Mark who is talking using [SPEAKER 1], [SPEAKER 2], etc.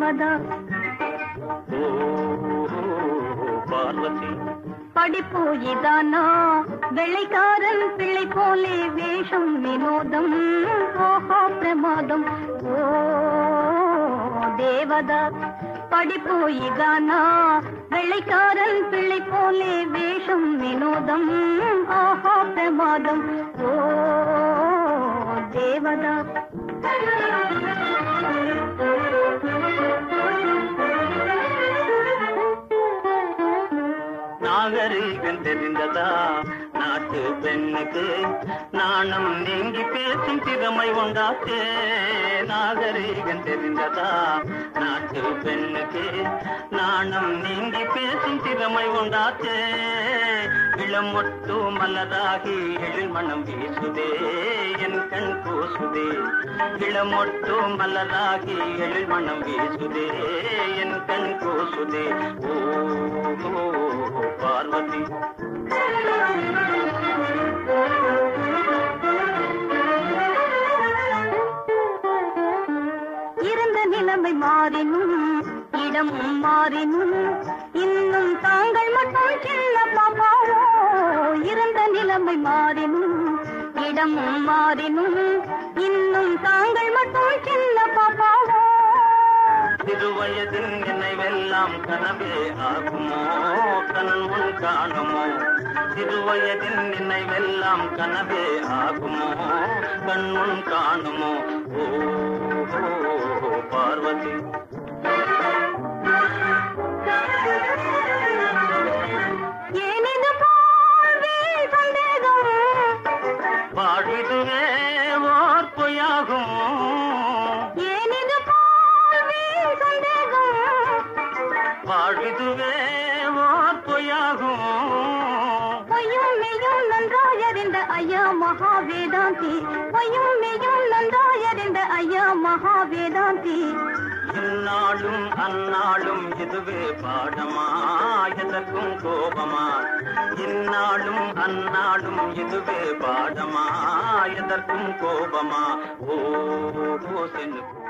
[SPEAKER 1] தேவதா
[SPEAKER 2] பார்வதி
[SPEAKER 1] படிப்பு இதானா வெள்ளைக்காரன் பிள்ளை போலே வேஷம் வினோதம் ஓஹோ பிரமாதம் ஓ தேவதா படிப்பு இதானா வெள்ளைக்காரன் பிள்ளை போலே வேஷம் வினோதம் ஓஹோ பிரமாதம் ஓ தேவதா
[SPEAKER 2] நாகரீகம் தெரிந்ததா நாட்டு பெண்ணுக்கு நாணம் நீங்கி பேசும் திறமை உண்டாச்சு நாகரீகம் தெரிந்ததா நாட்டு பெண்ணுக்கு நாணம் நீங்கி பேசும் திறமை உண்டாச்சு இளம் மொட்டு மலராகி எழில் மனம் வீசுதே என் கண் கூசுதே இளம் மொட்டு மலராகி எழில் மனம் வீசுதே என் கண் கூசுதே ஓ பார்வதி
[SPEAKER 1] இருந்த நிலைமை மாறினும் இடமும் மாறினும் இன்னும் தாங்கள் மட்டும் சின்ன பாப்பாவோ இருந்த நிலைமை மாறினும் இடமும் மாறினும் இன்னும் தாங்கள் மட்டும் சின்ன பாப்பாவோ
[SPEAKER 2] சிறுவயதில் நினைவெல்லாம் கனவே ஆகுமோ கண் முன் காணுமோ சிறுவயதில் நினைவெல்லாம் கனவே ஆகுமோ கண் முன் காணுமோ ஓ பார்வதி
[SPEAKER 1] ஏனிது போல்வே சந்தேகம்
[SPEAKER 2] வாழ்விதுவே ஓர் பொய்யாகும்
[SPEAKER 1] ஏனிது போல்வே சந்தேகம்
[SPEAKER 2] வாழ்விதுவே ஓர் பொய்யாகும்
[SPEAKER 1] பொய்யும் மெய்யும் நன்றாயறிந்த ஐயா மகாவேதாந்தி பொய்யும் மெய்யும் நன்றாயறிந்த ஐயா மகாவேதாந்தி
[SPEAKER 2] இந்நாளும் அந்நாளும் இதுவே பாடமா எதற்கும் கோபமா இந்நாளும் அந்நாளும் இதுவே பாடமா எதற்கும் கோபமா ஓ சென்னு